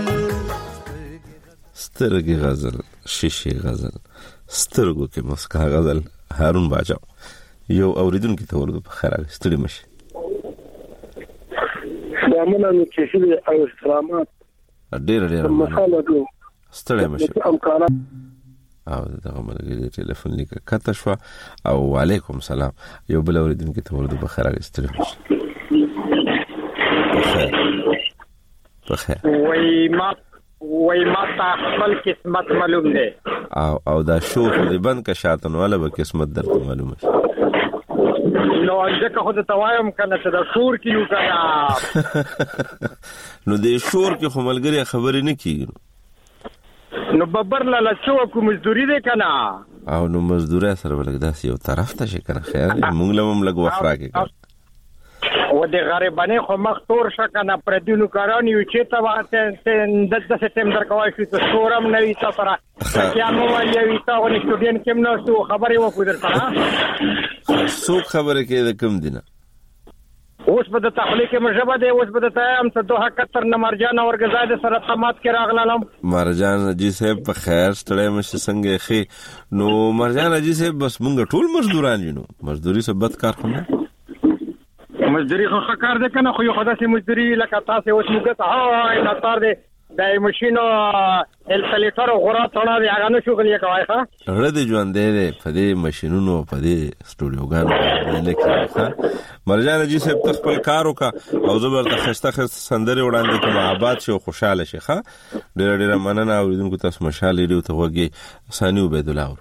سترګې غزل شیشې غزل سترګو کې مسکا غزل هارون باجا یو اوریدونکو ته ورته په خیر ستړي مشي سلامونه مې کېشلې او احترامات ډېر ډېر مساله ستړي مشي امکانات او دغه ملګری ټلیفون لیکه کته شو او وعلیکم سلام یو بل اوریدونکو ته ورته په خیر ستړي مشي بخیر بخیر وای ما وای ما تا خپل قسمت معلوم دی او او دا شو خو بند کا شاتن ولا به قسمت درته معلومه نو ځکه خو ته وایم کنه چې دا شور کیو کنه نو دې شور کې خو ملګری خبرې نه کیږي نو ببر لاله شو کو مزدوری ده کنه او نو مزدوري سره ولګدا سی یو طرف ته شي کنه خیر مونږ له مم لګ وفرا کې و د غریبانه خو مختور شکنه پر دینو کارانی چې تا واته د سپتمبر کوي چې سورم نوي سفره کیا مو وایي تا ونی سټوډنټ کوم نو خبرې وکړه درته سو خبره کې د کوم دینه اوس په د تخلیق مجبه دی اوس په د تایم ته دوه اکهتر نمبرجان اورګزاده سره تمات کې راغلم مرجان جی صاحب په خیر ستړی مشه څنګه خې نو مرجان جی صاحب بس مونږ ټول مزدوران یو مزدوري سبت کار کوم مزدوري خو کار ده کنه خو یو خدای سي مزدوري لکه تاسو اوس موږ ته هاي ناتار دي د ماشينو الکلیټر غورا تړه دی هغه نشو غلی کوي ښا رد ژوند دی په دې ماشينونو په دې سټوډیوګانو لیکي ښا مرجان جی صاحب خپل کار وکا او زبر ته خسته خسته سندره وړاندې کوم آباد شو خوشاله شي ښا ډېر ډېر مننه اوریدونکو تاسو مشال لري ته وګي ثاني عبید الله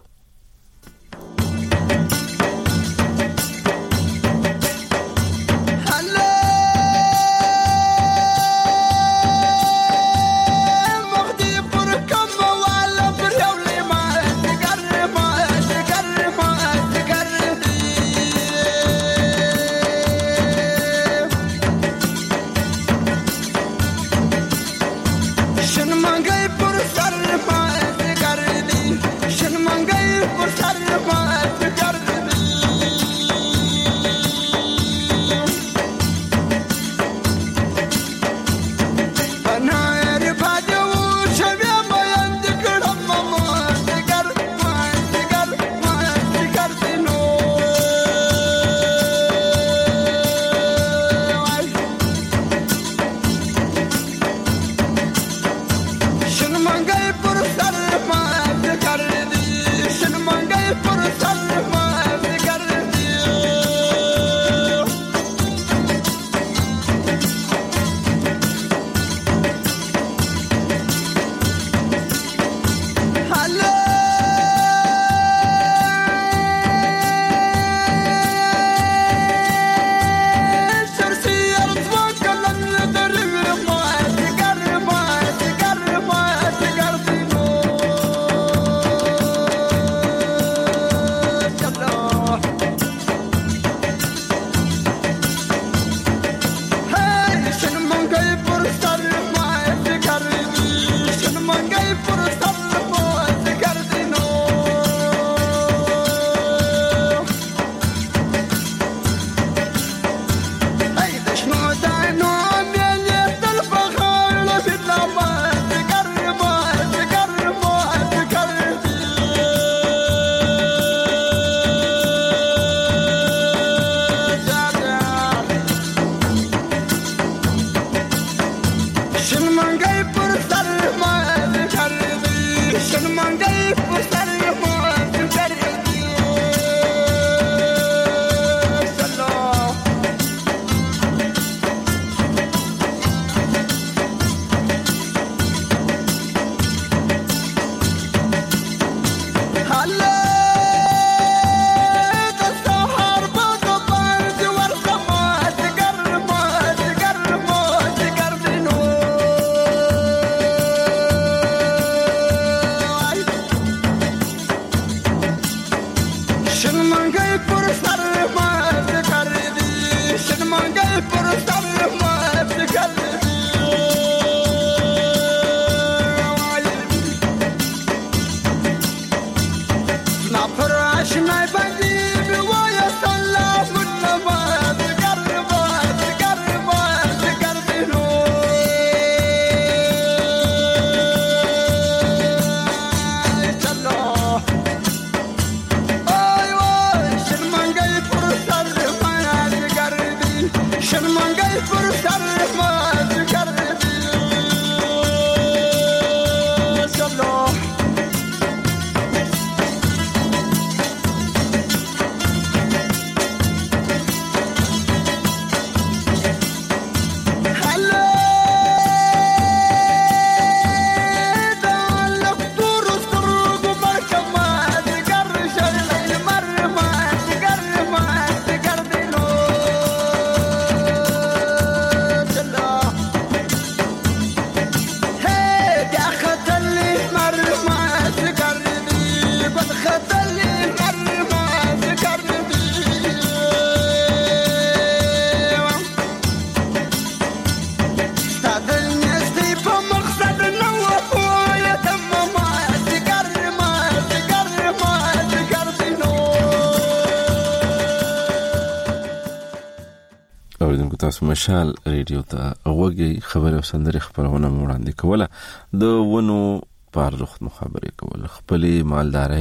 تاسو مشال ریډیو ته اوږي خبره او سندري خبرونه وړاندې کوله د ونو پارلخت مخابره کول خپلې مالداري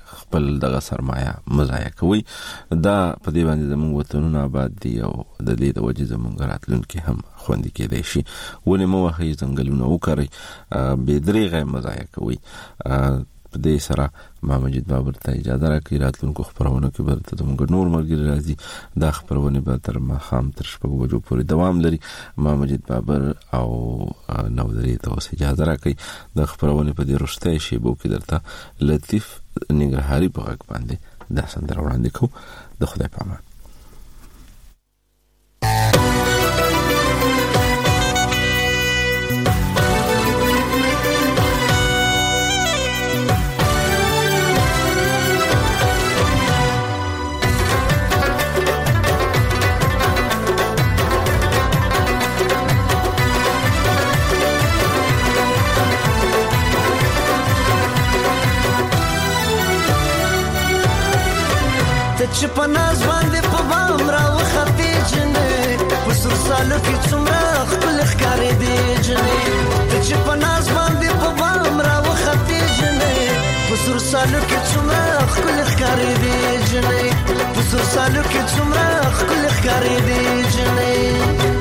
خپل دغه سرمایه مضایع کوي. دا په دې باندې زموږ وطنونه آباد دي او د دې د وجې زموږ راتلونکي هم خوندي کېدای شي. ونې مه وهئ، ځنګلونه وکرئ، بې دریغه مضایع کوي. په دې سره ما مجید بابر ته اجازه راکړئ. راتلونکو خپرونو کې به ته زموږ نور ملګري راځي. دا خپرونې به تر ماښام تر شپږو بجو پورې دوام لري. ما مجید بابر او نودرې ته اوس اجازه راکړئ. د خپرونې په دې وروستۍ شیبو کې درته لطیف ننګرهاري په غږ باندې دا سندره وړاندې کوو. د خدای په امان. چې په ناز باندې په بام را وختې جنې په سر سالو کې څومره ښکلې ښکارېدې جنې. ته چې په ناز باندې په بام را وختې جنې په سر سالو کې څومره ښکلې ښکارېدې جنې په سر سالو کې څومره ښکلې ښکارېدې جنې.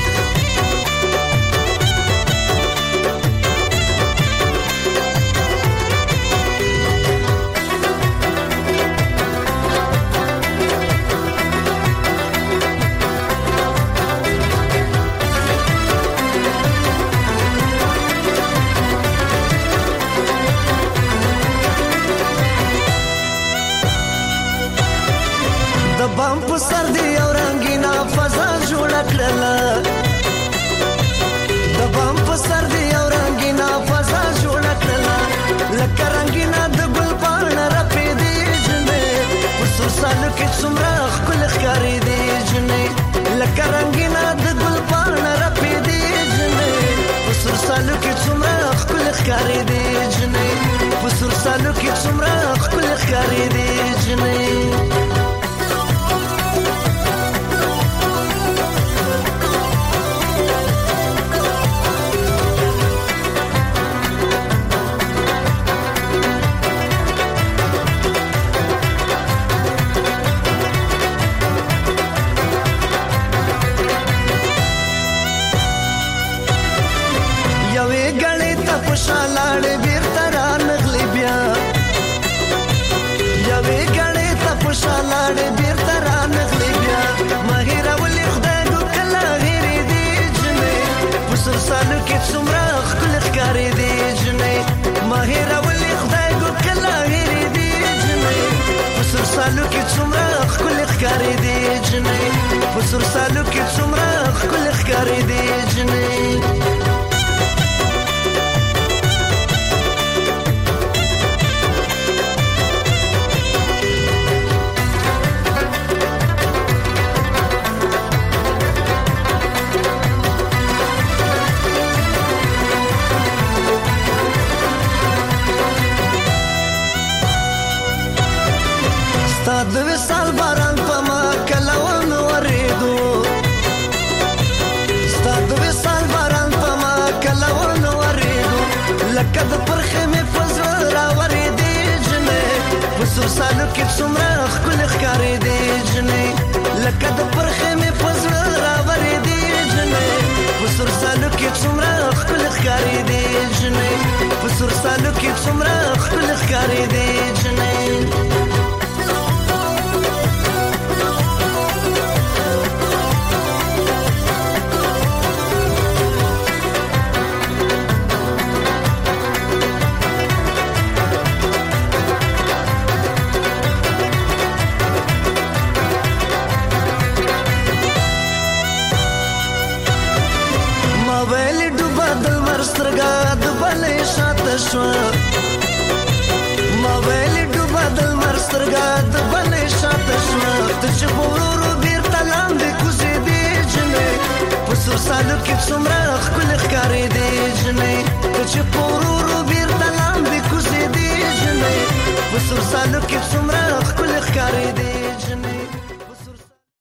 بام په سر دی او رنگینا فضا جوړه کړله. د بام په سر دی او رنگینا فضا جوړه کړله. لکه رنگینا د ګل پاڼه رپېدې جنې په سر سالو کې څومره ښکلې ښکارېدې جنې. لکه رنگینا د ګل پاڼه رپېدې جنې په سر سالو کې څومره ښکلې ښکارېدې جنې په سر سالو کې څومره ښکلې ښکارېدې جنې. شالاړې بیرته رانغلې بیا یوې ګړې ته په شالاړې بیرته رانغلې بیا. مهیره ولې خدای دو کله هېرېدې جنې په سر سالو کې څومره ښکلې ښکارېدې جنې. مهیره ولې خدای دو کله هېرېدې جنې په سر سالو کې څومره ښکلې ښکارېدې جنې په سر سالو کې څومره ښکلې ښکارېدې جنې. د وصال باران په ما کله ونه ورېدو. ستا د وصال باران په ما کله ونه ورېدو. لکه د پرخې مې په زړه راورېدې جنې په سر سالو کې څومره ښکلې ښکارېدې جنې. لکه د پرخې مې په زړه راورېدې جنې په سر سالو کې څومره ښکلې ښکارېدې جنې په سر سالو کې څومره ښکلې ښکارېدې جنې. سترګا د بلې شاته شو ما ویل ډوبه د لمر سترګا د بلې شاته شو. ته چې ورورو بیرته لاندې کوزېدې جنې په سر سالو کې څومره ښکلې ښکارېدې جنې. ته چې ورورو بیرته لاندې کوزېدې جنې په سر سالو کې څومره ښکلې ښکارېدې جنې.